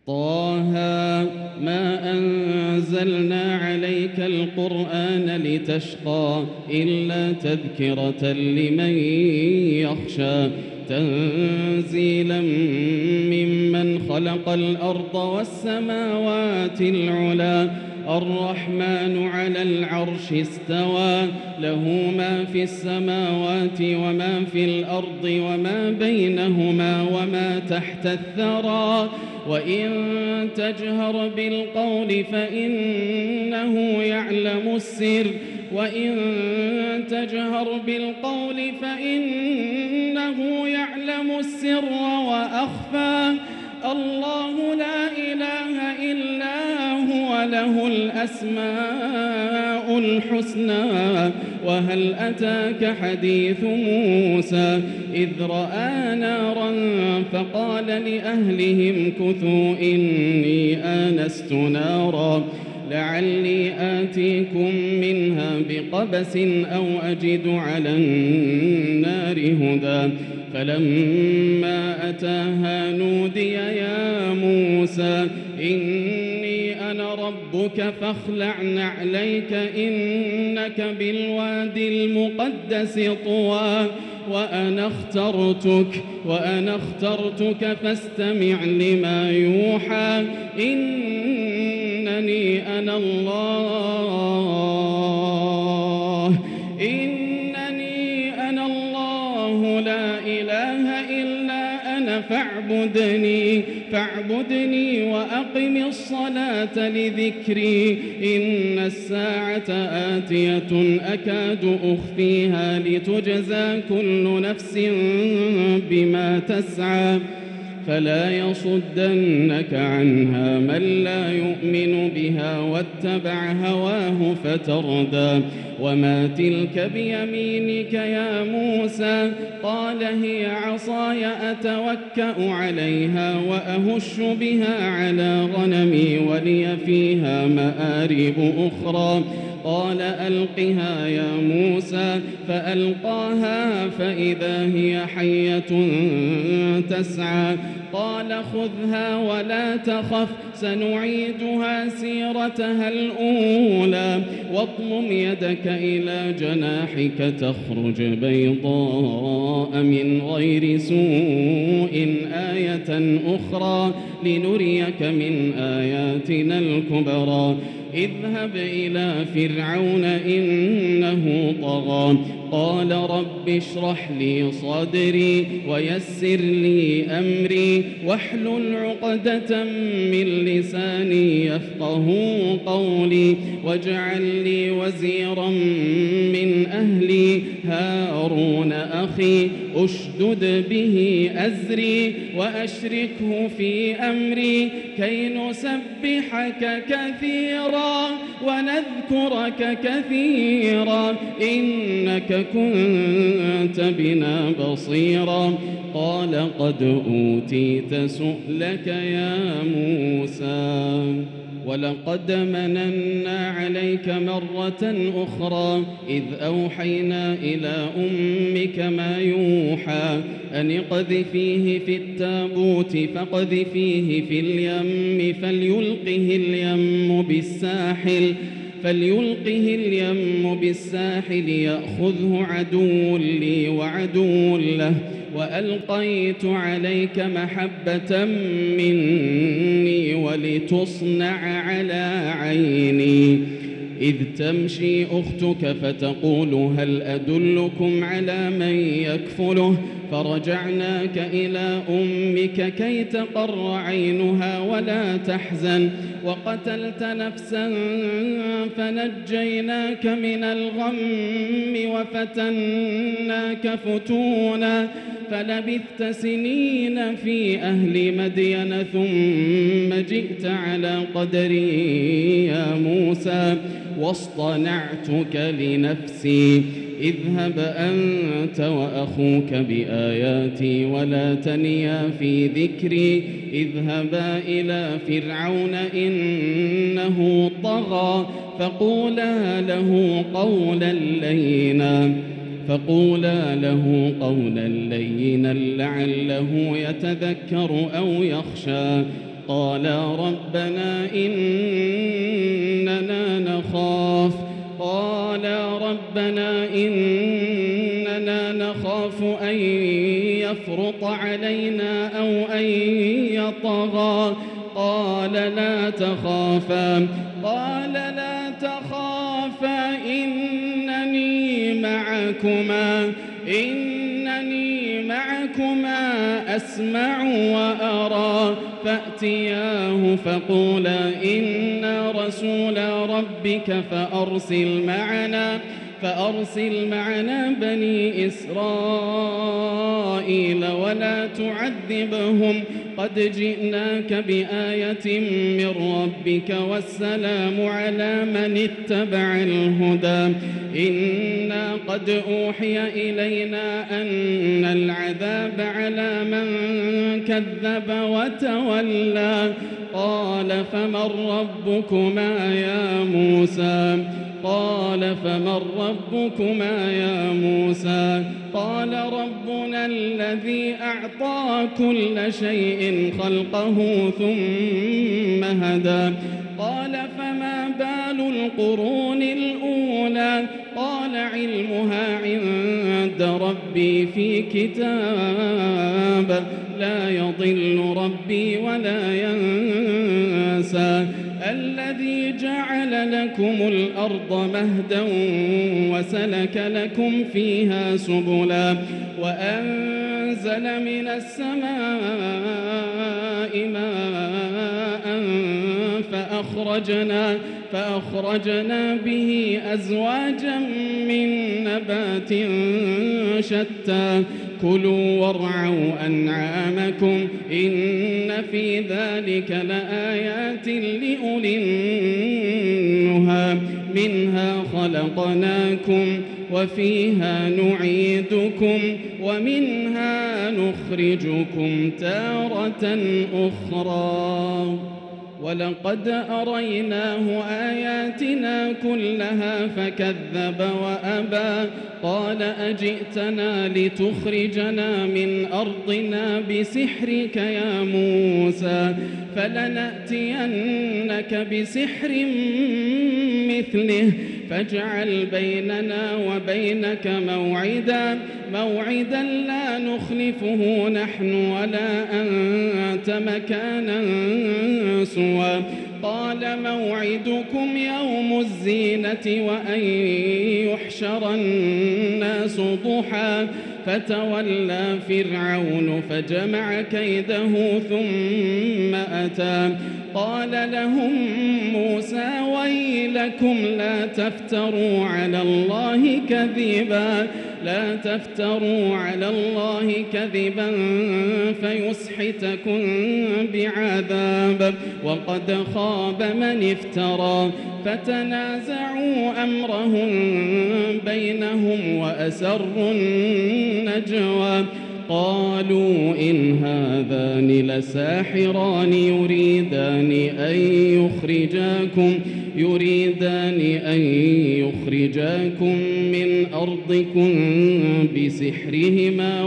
طه ما أنزلنا عليك القرآن لتشقى إلا تذكرة لمن يخشى تنزيلا ممن خلق الأرض والسماوات العلى الرحمن على العرش استوى له ما في السماوات وما في الأرض وما بينهما وما تحت الثرى وإن تجهر بالقول فإنه يعلم السر وإن تجهر بالقول فإنه يعلم السر وأخفى الله لا إله إلا هو له الأسماء الحسنى وهل أتاك حديث موسى إذ رأى نارا فقال لأهلهم كثوا إني آنست نارا لعلي آتيكم منها بقبس أو أجد على النار هدى فلما أتاها نودي يا موسى إني أنا ربك فاخلع نعليك إنك بالوادي المقدس طوى وأنا اخترتك فاستمع لما يوحى إنني أنا الله لا إله إلا أنا فاعبدني وأقم الصلاة لذكري إن الساعة آتية أكاد أخفيها لتجزى كل نفس بما تسعى فلا يصدنك عنها من لا يؤمن بها واتبع هواه فتردى وما تلك بيمينك يا موسى قال هي عصاي أتوكأ عليها وأهش بها على غنمي ولي فيها مآرب أخرى قال ألقها يا موسى فألقاها فإذا هي حية تسعى قال خذها ولا تخف سنعيدها سيرتها الأولى واضمم يدك إلى جناحك تخرج بيضاء من غير سوء آية أخرى لنريك من آياتنا الكبرى اذهب إلى فرعون إنه طغى قال رب اشرح لي صدري ويسر لي أمري واحلل عقدة من لساني يفقه قولي واجعل لي وزيرا من أهلي هارون أخي أشدد به أزري وأشركه في أمري كي نسبحك كثيرا ونذكرك كثيرا إنك كنت بنا بصيرا قال قد أوتيت سؤلك يا موسى ولقد مننا عليك مرة أخرى إذ أوحينا إلى أمك ما يوحى أن اقذفيه في التابوت فاقذفيه في اليم فليلقه اليم بالساحل يأخذه عدو لي وعدو له وألقيت عليك محبة مني ولتصنع على عيني إذ تمشي أختك فتقول هل أدلكم على من يكفله فرجعناك إلى أمك كي تقر عينها ولا تحزن وقتلت نفسا فنجيناك من الغم وفتناك فتونا فلبثت سنين في أهل مدين ثم جئت على قدري يا موسى واصطنعتك لنفسي اذهب أنت وأخوك بآياتي ولا تنيا في ذكري اذهبا إلى فرعون إنه طغى فقولا له قولا لينا لعله يتذكر أو يخشى قالا ربنا إننا نخاف أن يفرط علينا أو أن يطغى قال لا تخافا إنني معكما أسمع وأرى فأتياه فقولا إنا رسول ربك فأرسل معنا بني إسرائيل ولا تعذبهم قد جئناك بآية من ربك والسلام على من اتبع الهدى إنا قد أوحي إلينا أن العذاب على من كذب وتولى قال فمن ربكما يا موسى قال ربنا الذي أعطى كل شيء خلقه ثم هدى قال فما بال القرون الأولى قال علمها عند ربي في كتاب لا يضل ربي ولا ينسى الذي جعل لكم الأرض مهدا وسلك لكم فيها سبلا وأنزل من السماء ماء فأخرجنا به أزواجا من نبات شتى كلوا وارعوا أنعامكم إن في ذلك لآيات لأولي النهى منها خلقناكم وفيها نعيدكم ومنها نخرجكم تارة أخرى ولقد أريناه آياتنا كلها فكذب وأبى قال أجئتنا لتخرجنا من أرضنا بسحرك يا موسى فلنأتينك بسحر مثله فاجعل بيننا وبينك موعدا لا نخلفه نحن ولا أنت مكانا سوى قال موعدكم يوم الزينة وأن يحشر الناس ضحى فتولى فرعون فجمع كيده ثم أتى قال لهم موسى ويلكم لا تفتروا على الله كذبا فيسحتكم بعذاب وقد خاب من افترى فتنازعوا أمرهم بينهم وأسروا النجوى قالوا إن هذان لساحران يريدان أن يخرجاكم من أرضكم بسحرهما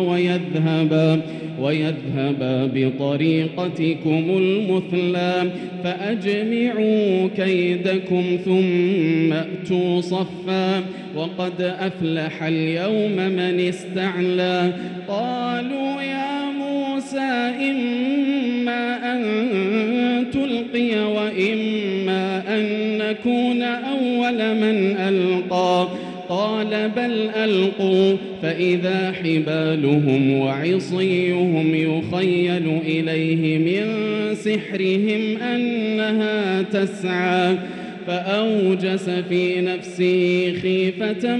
ويذهبا بطريقتكم المثلى فأجمعوا كيدكم ثم أتوا صفا وقد أفلح اليوم من استعلى قالوا يا موسى إما أن تلقي وإما أن نكون أول من ألقى قال بل ألقوا فإذا حبالهم وعصيهم يخيل إليه من سحرهم أنها تسعى فأوجس في نفسه خيفة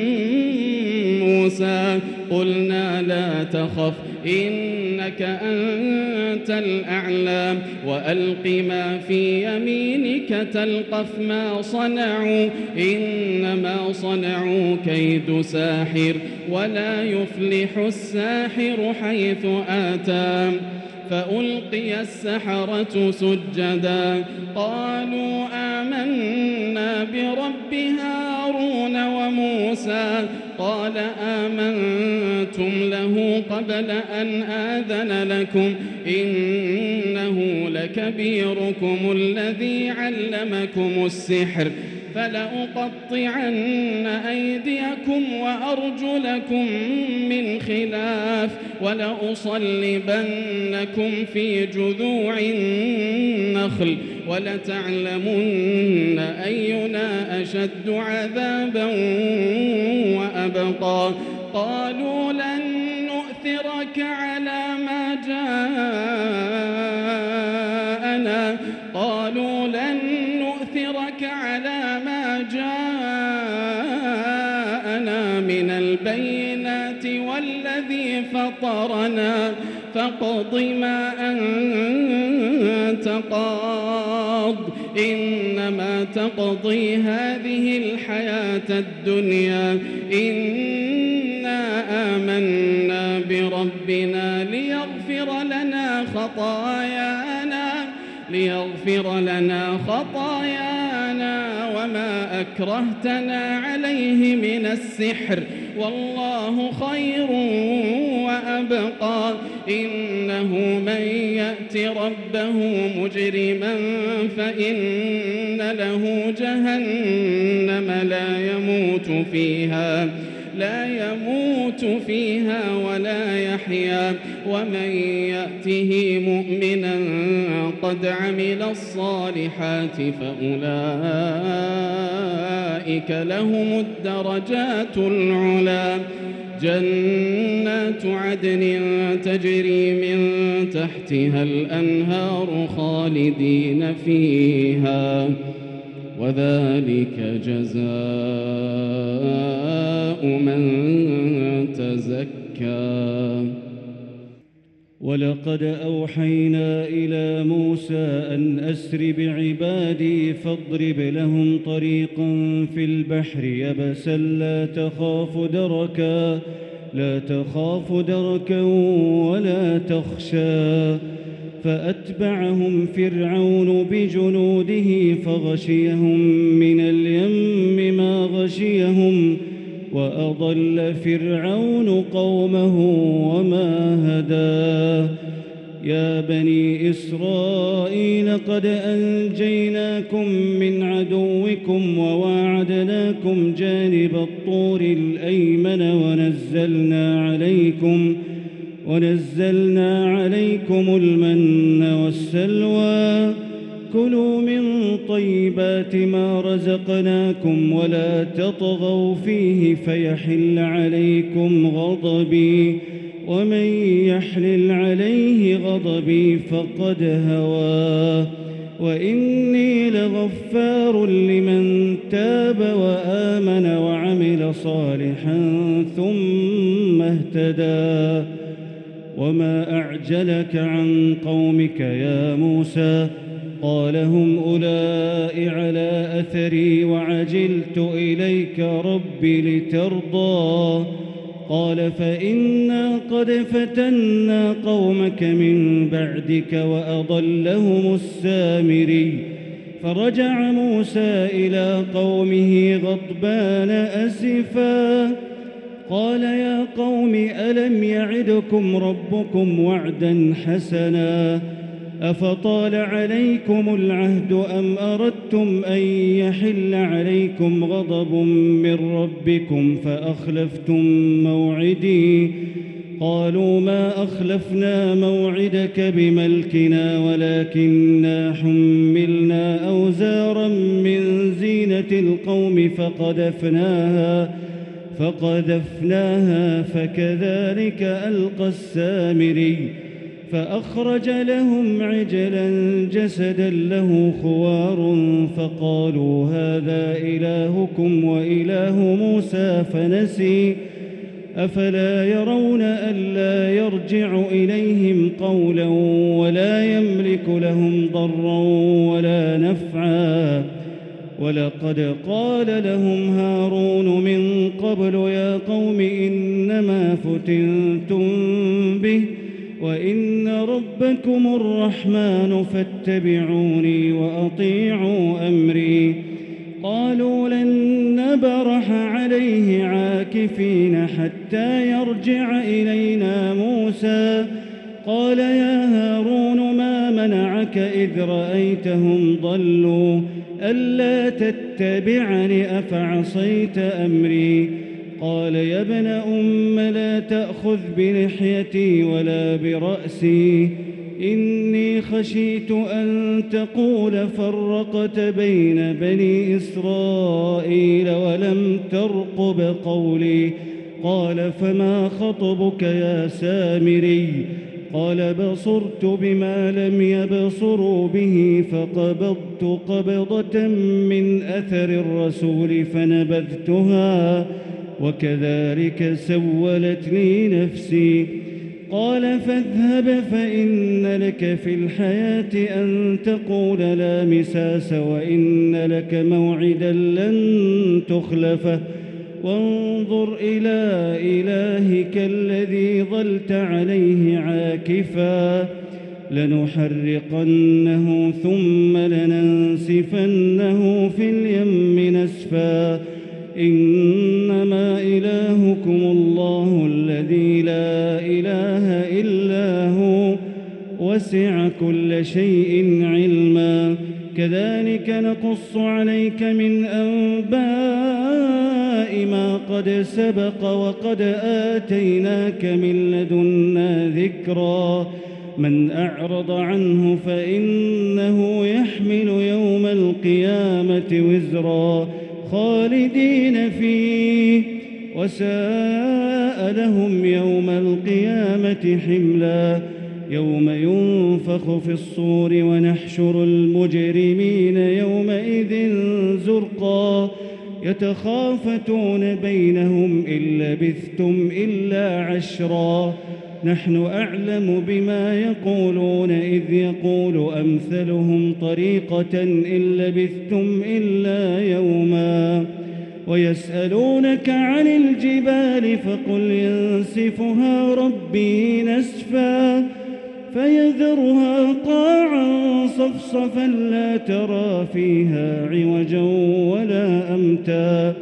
موسى قلنا لا تخف إنك أنت الأعلى وألق ما في يمينك تلقف ما صنعوا إنما صنعوا كيد ساحر ولا يفلح الساحر حيث آتى فألقي السحرة سجدا قالوا آمنا برب هارون وموسى قال آمنتم أنتم له قبل أن آذن لكم إنه لكبيركم الذي علمكم السحر فلأقطعن أيديكم وأرجلكم من خلاف ولأصلبنكم في جذوع النخل ولتعلمن أينا أشد عذابا وأبقى. قالوا لن نؤثرك على ما جاءنا من البينات والذي فطرنا فاقض ما أنت قاض إنما تقضي هذه الحياة الدنيا إنا آمنا بربنا ليغفر لنا خطايانا وما أكرهتنا عليه من السحر والله خير وأبقى. إنه من يأت ربه مجرما فإن له جهنم لا يموت فيها ولا يحيا ومن يأته مؤمنا قد عمل الصالحات فأولئك لهم الدرجات العلى جنات عدن تجري من تحتها الأنهار خالدين فيها وذلك جزاء من تزكى. ولقد أوحينا إلى موسى أن أسر بعبادي فاضرب لهم طريقا في البحر يبسا لا تخاف دركا ولا تخشى. فأتبعهم فرعون بجنوده فغشيهم من اليم ما غشيهم وأضل فرعون قومه وما هدى. يا بني إسرائيل قد أنجيناكم من عدوكم وواعدناكم جانب الطور الأيمن ونزلنا عليكم المن والسلوى. كلوا من طيبات ما رزقناكم ولا تطغوا فيه فيحل عليكم غضبي ومن يحلل عليه غضبي فقد هوى. وإني لغفار لمن تاب وآمن وعمل صالحا ثم اهتدى. وما أعجلك عن قومك يا موسى؟ قال هم أولئك على أثري وعجلت إليك رب لترضى. قال فإنا قد فتنا قومك من بعدك وأضلهم السامري. فرجع موسى إلى قومه غضبان أسفا قال يا قوم ألم يعدكم ربكم وعدا حسنا أفطال عليكم العهد أم أردتم أن يحل عليكم غضب من ربكم فأخلفتم موعدي؟ قالوا ما أخلفنا موعدك بملكنا ولكننا حملنا أوزارا من زينة القوم فقذفناها فكذلك ألقى السامري. فأخرج لهم عجلا جسدا له خوار فقالوا هذا إلهكم وإله موسى فنسي. أفلا يرون ألا يرجع إليهم قولا ولا يملك لهم ضرا ولا نفعا؟ ولقد قال لهم هارون من قبل يا قوم إنما فتنتم به وإن ربكم الرحمن فاتبعوني وأطيعوا أمري. قالوا لن نبرح عليه عاكفين حتى يرجع إلينا موسى. قال يا هارون ما منعك إذ رأيتهم ضلوا ألا تتبعني أفعصيت أمري؟ قال يا ابن أم لا تأخذ بلحيتي ولا برأسي إني خشيت أن تقول فرقت بين بني إسرائيل ولم ترقب قولي. قال فما خطبك يا سامري؟ قال بصرت بما لم يبصروا به فقبضت قبضة من أثر الرسول فنبذتها وكذلك سولت لي نفسي. قال فاذهب فإن لك في الحياة أن تقول لا مساس وإن لك موعدا لن تخلفه وانظر إلى إلهك الذي ظلت عليه عاكفا لنحرقنه ثم لننسفنه في اليم نسفا إنما إلهكم الله الذي لا إله إلا هو وسع كل شيء علما كذلك نقص عليك من أنباء ما قد سبق وقد آتيناك من لدنا ذكرا من أعرض عنه فإنه يحمل يوم القيامة وزرا خالدين فيه وساء لهم يوم القيامة حملا يوم ينفخ في الصور ونحشر المجرمين يومئذ زرقا يتخافتون بينهم إن لبثتم إلا عشرا نحن أعلم بما يقولون إذ يقول أمثلهم طريقة إن لبثتم إلا يوما ويسألونك عن الجبال فقل ينسفها ربي نسفا فيذرها قاعا صفصفا لا ترى فيها عوجا ولا أمتا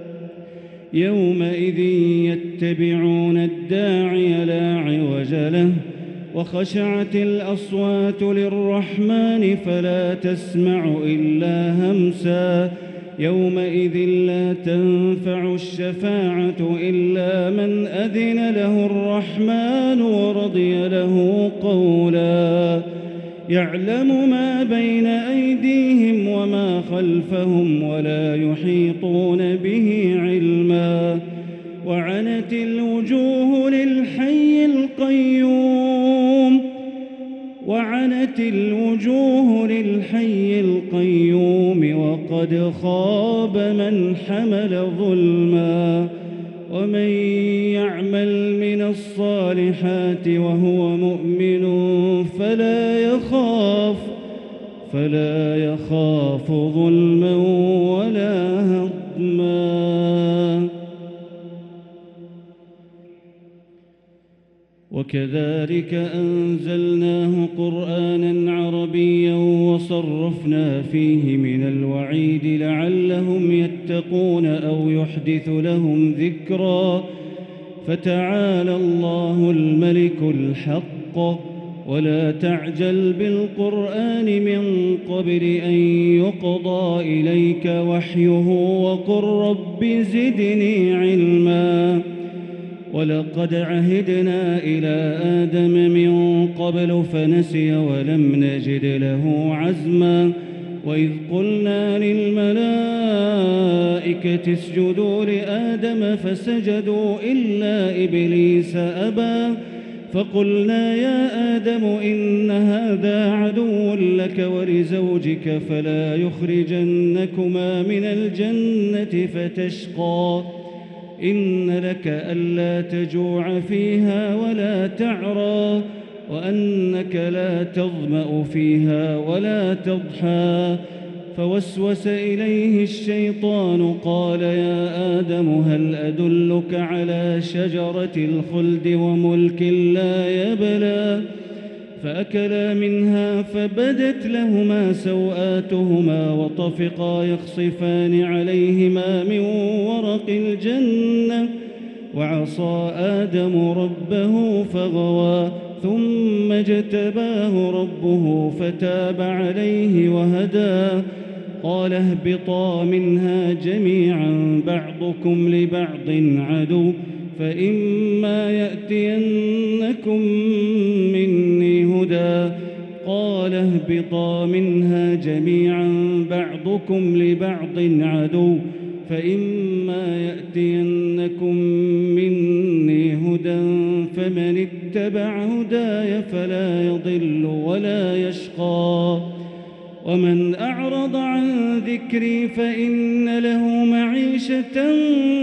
يومئذ يتبعون الداعي لا عوج له وخشعت الأصوات للرحمن فلا تسمع إلا همسا يومئذ لا تنفع الشفاعة إلا من أذن له الرحمن ورضي له قولا يعلم ما بين أيديهم وما خلفهم ولا يحيطون به علما وعنت الوجوه للحي القيوم وقد خاب من حمل ظلما ومن يعمل من الصالحات وهو مؤمن فلا يخاف ظلما ولا هضما وكذلك أنزلناه قرآنا عربيا وصرفنا فيه من الوعيد لعلهم يتقون أو يحدث لهم ذكرا فتعالى الله الملك الحق ولا تعجل بالقرآن من قبل أن يقضى إليك وحيه وقل رب زدني علما ولقد عهدنا إلى آدم من قبل فنسي ولم نجد له عزما وإذ قلنا للملائكة اسجدوا لآدم فسجدوا إلا إبليس أبى فقلنا يا آدم إن هذا عدو لك ولزوجك فلا يخرجنكما من الجنة فتشقى إن لك ألا تجوع فيها ولا تعرى وأنك لا تظمأ فيها ولا تضحى فوسوس إليه الشيطان قال يا آدم هل أدلك على شجرة الخلد وملك لا يبلى فأكلا منها فبدت لهما سوآتهما وطفقا يخصفان عليهما من ورق الجنة وعصى آدم ربه فغوى ثم اجتباه ربه فتاب عليه وهدى قال اهبطا منها جميعا بعضكم لبعض عدو فإما يأتينكم مني هدى قال اهبطا منها جميعا بعضكم لبعض عدو فإما يأتينكم مني هدى فمن اتبع هداي فلا يضل ولا يشقى ومن أعرض عن ذكري فإن له معيشة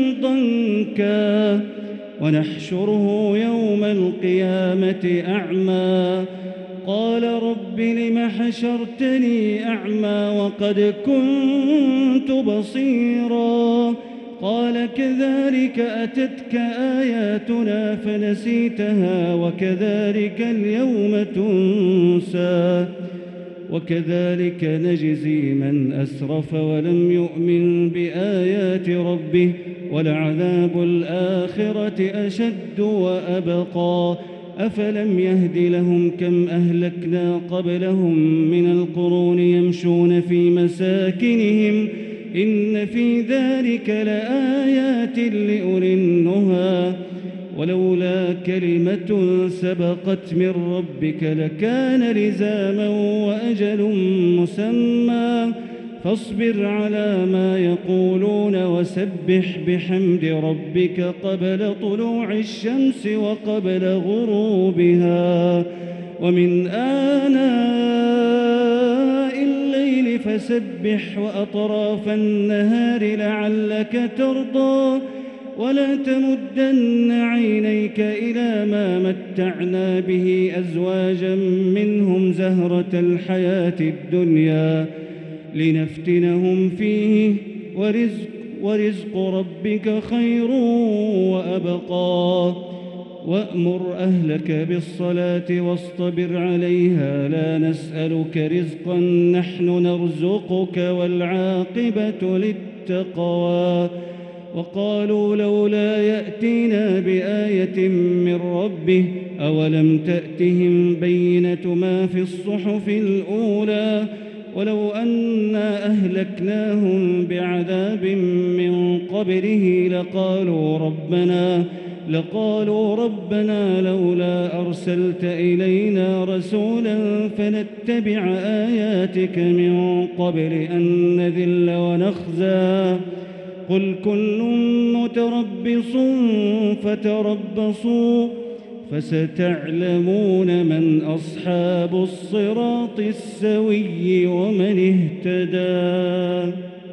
ضنكا ونحشره يوم القيامة أعمى قال رب لم حشرتني أعمى وقد كنت بصيرا قال كذلك أتتك آياتنا فنسيتها وكذلك اليوم تنسى وكذلك نجزي من أسرف ولم يؤمن بآيات ربه ولعذاب الآخرة أشد وأبقى أفلم يهد لهم كم أهلكنا قبلهم من القرون يمشون في مساكنهم إن في ذلك لآيات لأولي النهى ولولا كلمة سبقت من ربك لكان لزاما وأجل مسمى فاصبر على ما يقولون وسبح بحمد ربك قبل طلوع الشمس وقبل غروبها ومن آناء الليل فسبح وأطراف النهار لعلك ترضى ولا تمدن عينيك إلى ما متعنا به أزواجا منهم زهرة الحياة الدنيا لنفتنهم فيه ورزق ربك خير وأبقى وأمر أهلك بالصلاة واصطبر عليها لا نسألك رزقا نحن نرزقك والعاقبة للتقوى وقالوا لولا يأتينا بآية من ربه أولم تأتهم بينة ما في الصحف الأولى ولو أنا أهلكناهم بعذاب من قبله لقالوا ربنا لولا أرسلت إلينا رسولا فنتبع آياتك من قبل أن نذل ونخزى قل كل متربص فتربصوا فستعلمون من أصحاب الصراط السوي ومن اهتدى.